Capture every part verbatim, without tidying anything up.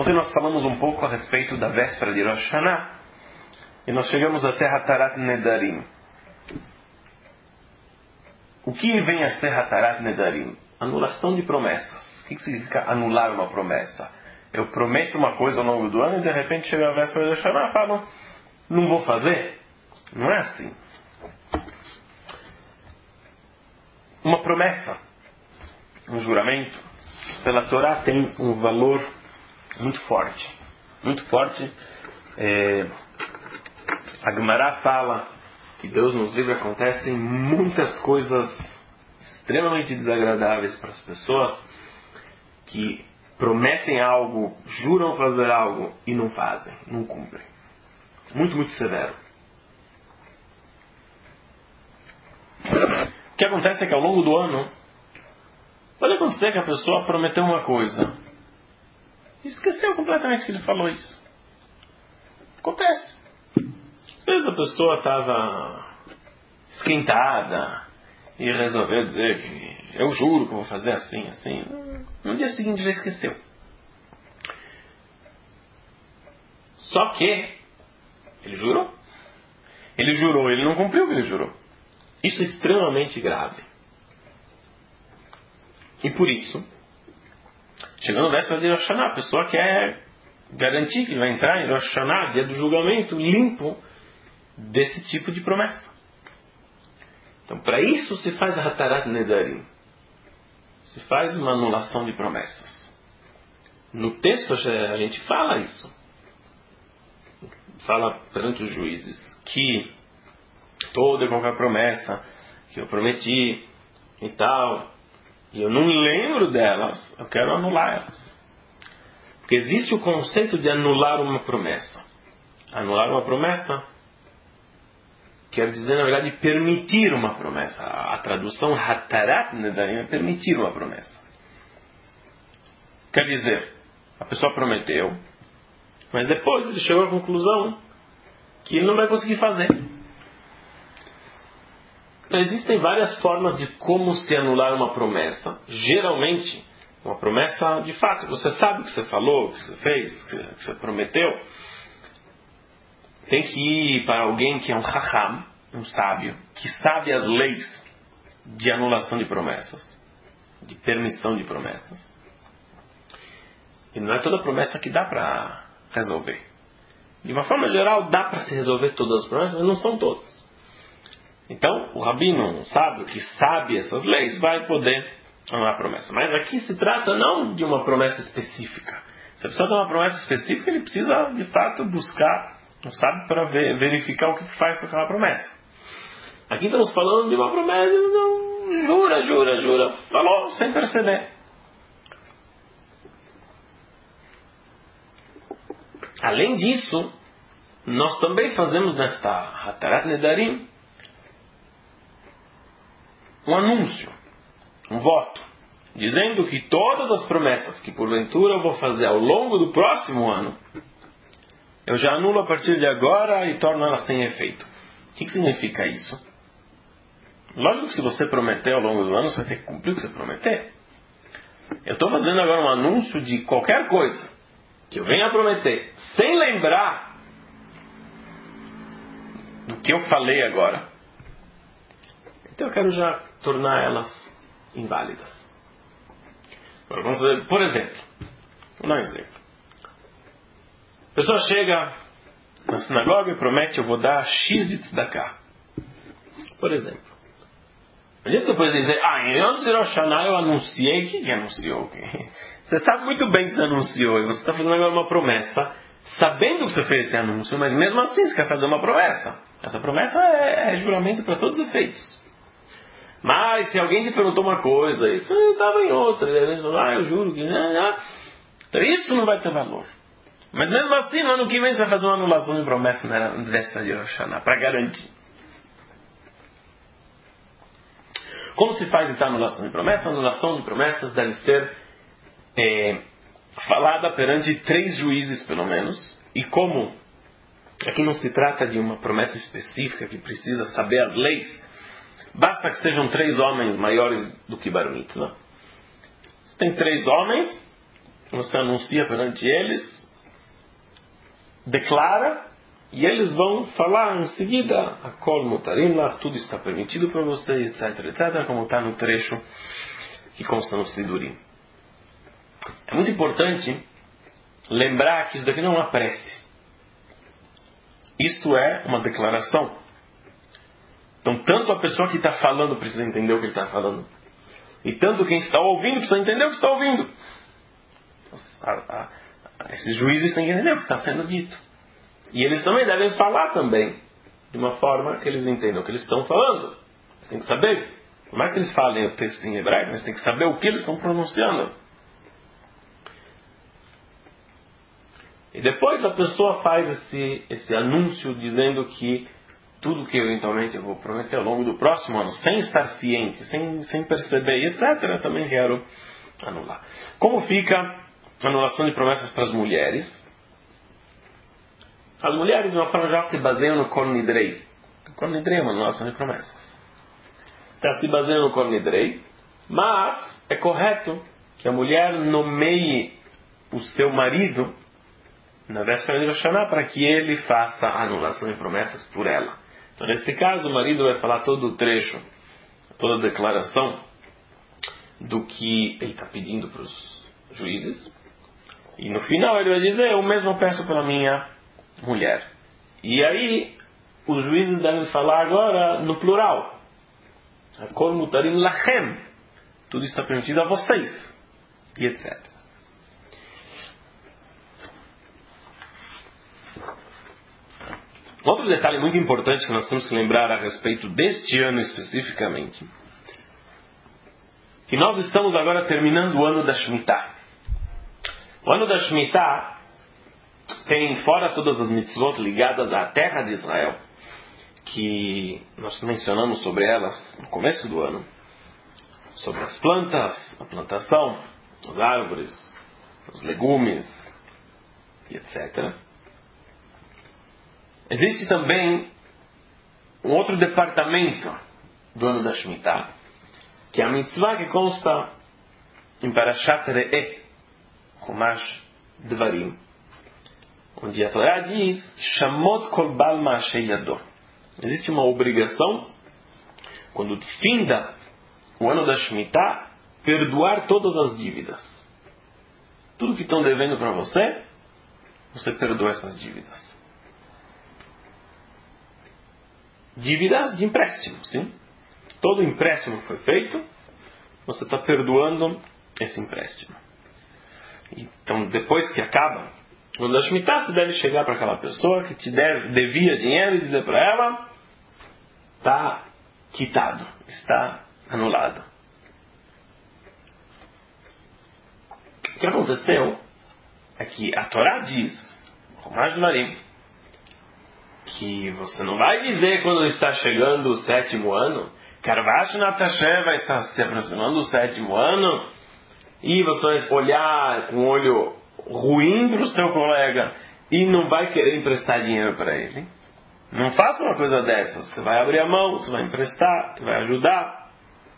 Ontem nós falamos um pouco a respeito da véspera de Rosh Hashanah e nós chegamos até Hatarat Nedarim. O que vem a ser Hatarat Nedarim? Anulação de promessas. O que significa anular uma promessa? Eu prometo uma coisa ao longo do ano e de repente chega a véspera de Rosh Hashanah e falo, não vou fazer. Não é assim. Uma promessa, um juramento, pela Torá tem um valor muito forte. Muito forte. É, a Gemara fala que Deus nos livre, acontecem muitas coisas extremamente desagradáveis para as pessoas que prometem algo, juram fazer algo e não fazem, não cumprem. Muito, muito severo. O que acontece é que ao longo do ano pode acontecer que a pessoa prometeu uma coisa e esqueceu completamente que ele falou isso. Acontece. Às vezes a pessoa estava esquentada e resolveu dizer que eu juro que eu vou fazer assim, assim. No dia seguinte já esqueceu. Só que ele jurou. Ele jurou, ele não cumpriu o que ele jurou. Isso é extremamente grave. E por isso, chegando a véspera de Rosh Hashanah, a pessoa quer garantir que vai entrar em Rosh Hashanah, dia do julgamento, limpo desse tipo de promessa. Então, para isso se faz a Hatarat Nedarim. Se faz uma anulação de promessas. No texto a gente fala isso. Fala perante os juízes que toda e qualquer promessa que eu prometi e tal, e eu não lembro delas, eu quero anular elas. Porque existe o conceito de anular uma promessa. Anular uma promessa quer dizer, na verdade, permitir uma promessa. A tradução Hatarat Nedarim é permitir uma promessa. Quer dizer, a pessoa prometeu, mas depois ele chegou à conclusão que ele não vai conseguir fazer. Então existem várias formas de como se anular uma promessa. Geralmente, uma promessa de fato, você sabe o que você falou, o que você fez, o que você prometeu. Tem que ir para alguém que é um Chacham, um sábio, que sabe as leis de anulação de promessas, de permissão de promessas. E não é toda promessa que dá para resolver. De uma forma geral, dá para se resolver todas as promessas, mas não são todas. Então, o rabino, um sábio que sabe essas leis, vai poder anular a promessa. Mas aqui se trata não de uma promessa específica. Se a pessoa tem uma promessa específica, ele precisa, de fato, buscar um sábio para ver, verificar o que faz com aquela promessa. Aqui estamos falando de uma promessa, não, jura, jura, jura, falou sem perceber. Além disso, nós também fazemos nesta Hatarat Nedarim um anúncio, um voto, dizendo que todas as promessas que porventura eu vou fazer ao longo do próximo ano, eu já anulo a partir de agora e torno elas sem efeito. O que, que significa isso? Lógico que se você prometer ao longo do ano, você vai ter que cumprir o que você prometer. Eu estou fazendo agora um anúncio de qualquer coisa que eu venha a prometer, sem lembrar do que eu falei agora. Então eu quero já tornar elas inválidas. Vamos ver, por exemplo, vou dar um exemplo. A pessoa chega na sinagoga e promete, eu vou dar X de tzedakah. Por exemplo. A gente depois dizer, ah, em antes de Rosh Hashanah eu anunciei. O que que anunciou? Você sabe muito bem que você anunciou. E você está fazendo agora uma promessa, sabendo que você fez esse anúncio, mas mesmo assim você quer fazer uma promessa. Essa promessa é, é juramento para todos os efeitos. Mas se alguém te perguntou uma coisa, isso eu estava em outra. Ele falou, ah, eu juro que... Então isso não vai ter valor. Mas mesmo assim, no ano que vem você vai fazer uma anulação de promessa na véspera de Rosh Hashanah, para garantir. Como se faz então a anulação de promessa? A anulação de promessas deve ser é, falada perante três juízes, pelo menos. E como aqui não se trata de uma promessa específica que precisa saber as leis, basta que sejam três homens maiores do que Bar Mitzvah. Tem três homens você anuncia perante eles, declara, e eles vão falar em seguida, Akol mutarim lach, tudo está permitido para você, etc, etc, como está no trecho que consta no Sidurim. É muito importante lembrar que isso daqui não é uma prece. Isto é uma declaração. Então, tanto a pessoa que está falando precisa entender o que ele está falando, e tanto quem está ouvindo precisa entender o que está ouvindo. A, a, a, esses juízes têm que entender o que está sendo dito. E eles também devem falar também, de uma forma que eles entendam o que eles estão falando. Eles têm que saber. Por mais que eles falem o texto em hebraico, eles têm que saber o que eles estão pronunciando. E depois a pessoa faz esse, esse anúncio dizendo que tudo que eventualmente eu vou prometer ao longo do próximo ano, sem estar ciente, sem, sem perceber, etcétera, também quero anular. Como fica a anulação de promessas para as mulheres? As mulheres, de uma forma geral, se baseiam no Kol Nidrei. O Kol Nidrei é uma anulação de promessas. Então, se baseiam no Kol Nidrei, mas é correto que a mulher nomeie o seu marido na véspera de Rosh Hashanah para que ele faça a anulação de promessas por ela. Então, nesse caso, o marido vai falar todo o trecho, toda a declaração do que ele está pedindo para os juízes. E no final ele vai dizer, eu mesmo peço pela minha mulher. E aí, os juízes devem falar agora no plural. Akol mutarim lachem. Tudo está permitido a vocês. E etcétera. Outro detalhe muito importante que nós temos que lembrar a respeito deste ano especificamente, que nós estamos agora terminando o ano da Shemitah. O ano da Shemitah tem, fora todas as mitzvot ligadas à terra de Israel, que nós mencionamos sobre elas no começo do ano, sobre as plantas, a plantação, as árvores, os legumes, e etcétera. Existe também um outro departamento do ano da Shemitah, que é a mitzvah que consta em Parashat Re'eh, Chumash Devarim, onde a Torá diz Shamot kol bal ma'aseh yado. Existe uma obrigação, quando finda o ano da Shemitah, perdoar todas as dívidas. Tudo que estão devendo para você, você perdoa essas dívidas. Dívidas de empréstimo, sim? Todo empréstimo que foi feito, você está perdoando esse empréstimo. Então, depois que acaba, quando a Shemitah, você deve chegar para aquela pessoa que te deve, devia dinheiro e dizer para ela, está quitado, está anulado. O que aconteceu é que a Torá diz, Chumash Devarim, que você não vai dizer quando está chegando o sétimo ano, Karvash Natashe vai estar se aproximando do sétimo ano, e você vai olhar com um olho ruim para o seu colega e não vai querer emprestar dinheiro para ele. Não faça uma coisa dessas. Você vai abrir a mão, você vai emprestar, você vai ajudar.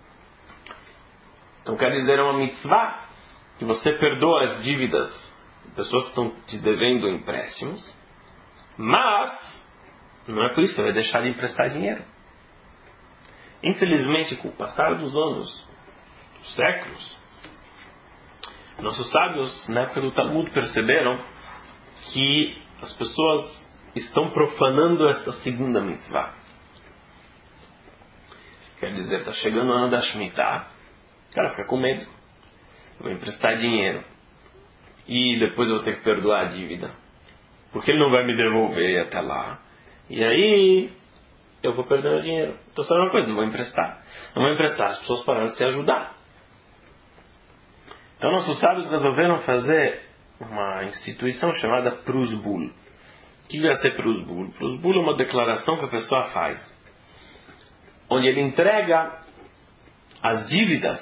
Então quer dizer, é uma mitzvah que você perdoa as dívidas de pessoas que estão te devendo empréstimos, mas não é por isso que você vai deixar de emprestar dinheiro. Infelizmente, com o passar dos anos, dos séculos, nossos sábios, na época do Talmud, perceberam que as pessoas estão profanando esta segunda mitzvah. Quer dizer, está chegando o ano da Shemitah, o cara fica com medo. Eu vou emprestar dinheiro e depois eu vou ter que perdoar a dívida, porque ele não vai me devolver até lá. E aí eu vou perder o dinheiro. Então sabe uma coisa? Não vou emprestar. Não vou emprestar. As pessoas pararam de se ajudar. Então nossos sábios resolveram fazer uma instituição chamada Prusbul. O que vai ser Prusbul? Prusbul é uma declaração que a pessoa faz, onde ele entrega as dívidas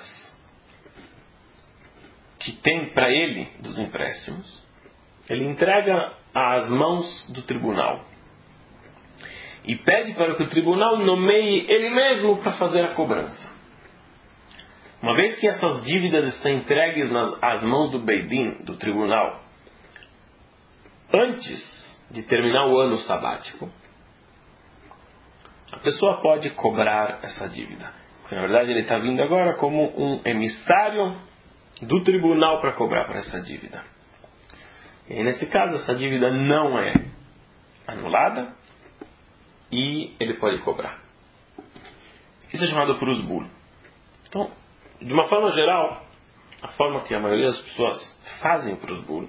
que tem para ele dos empréstimos, ele entrega às mãos do tribunal. E pede para que o tribunal nomeie ele mesmo para fazer a cobrança. Uma vez que essas dívidas estão entregues nas às mãos do Beit Din, do tribunal, antes de terminar o ano sabático, a pessoa pode cobrar essa dívida. Porque, na verdade, ele está vindo agora como um emissário do tribunal para cobrar para essa dívida. E nesse caso, essa dívida não é anulada e ele pode cobrar. Isso é chamado prusbul. Então, de uma forma geral, a forma que a maioria das pessoas fazem o prusbul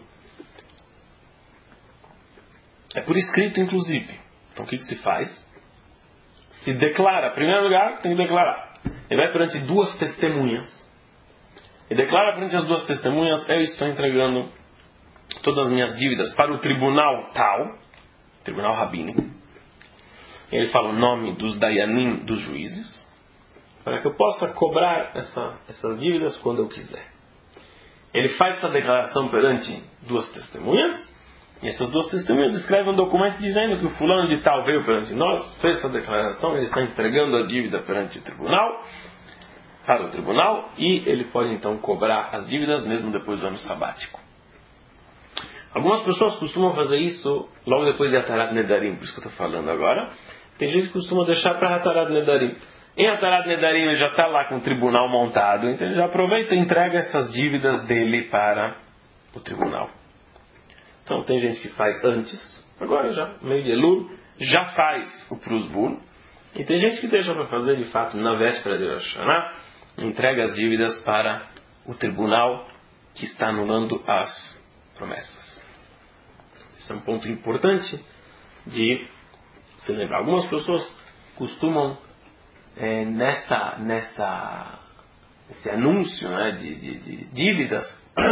é por escrito, inclusive. Então, o que, que se faz? Se declara. Em primeiro lugar, tem que declarar. Ele vai perante duas testemunhas. E declara perante as duas testemunhas: eu estou entregando todas as minhas dívidas para o tribunal tal, tribunal rabínico. Ele fala o nome dos dayanim, dos juízes, para que eu possa cobrar essa, essas dívidas quando eu quiser. Ele faz essa declaração perante duas testemunhas, e essas duas testemunhas escrevem um documento dizendo que o fulano de tal veio perante nós, fez essa declaração, ele está entregando a dívida perante o tribunal, para o tribunal, e ele pode então cobrar as dívidas mesmo depois do ano sabático. Algumas pessoas costumam fazer isso logo depois de Atarat Nedarim, por isso que eu estou falando agora. Tem gente que costuma deixar para Atarat Nedarim. Em Atarat Nedarim ele já está lá com o tribunal montado, então ele já aproveita e entrega essas dívidas dele para o tribunal. Então tem gente que faz antes, agora já, meio de Elul, já faz o prusbul, e tem gente que deixa para fazer de fato na véspera de Rosh Hashanah, entrega as dívidas para o tribunal que está anulando as promessas. Esse é um ponto importante de se lembrar. Algumas pessoas costumam é, nessa, nessa, esse anúncio, né, de, de, de dívidas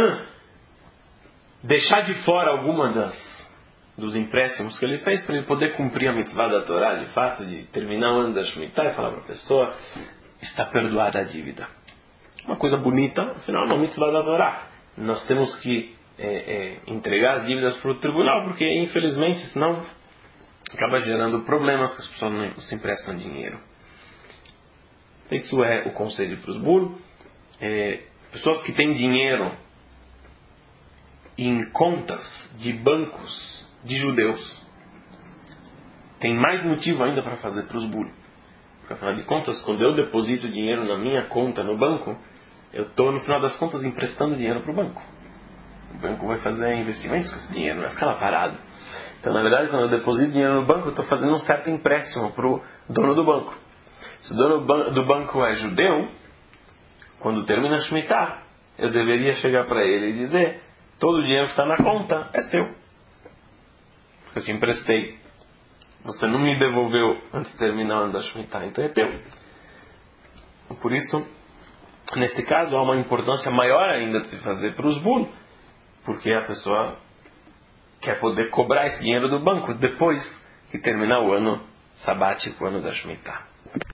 deixar de fora alguma das dos empréstimos que ele fez para ele poder cumprir a mitzvah da Torá, de fato, de terminar o ano da Shemitah e falar para a pessoa: está perdoada a dívida. Uma coisa bonita, afinal, é uma mitzvah da Torá. Nós temos que é, é, entregar as dívidas para o tribunal, porque, infelizmente, senão acaba gerando problemas que as pessoas não se emprestam dinheiro. Isso é o conselho para os burros. É, pessoas que têm dinheiro em contas de bancos de judeus têm mais motivo ainda para fazer para os burros. Porque, afinal de contas, quando eu deposito dinheiro na minha conta no banco, eu estou, no final das contas, emprestando dinheiro para o banco. O banco vai fazer investimentos com esse dinheiro, não vai ficar lá parado. Então, na verdade, quando eu deposito dinheiro no banco, eu estou fazendo um certo empréstimo para o dono do banco. Se o dono do banco é judeu, quando termina a Shemitah, eu deveria chegar para ele e dizer: todo o dinheiro que está na conta é seu. Porque eu te emprestei. Você não me devolveu antes de terminar o ano da Shemitah, então é teu. Por isso, nesse caso, há uma importância maior ainda de se fazer para os burros, porque a pessoa quer poder cobrar esse dinheiro do banco depois que terminar o ano sabático, o ano da Shemitah.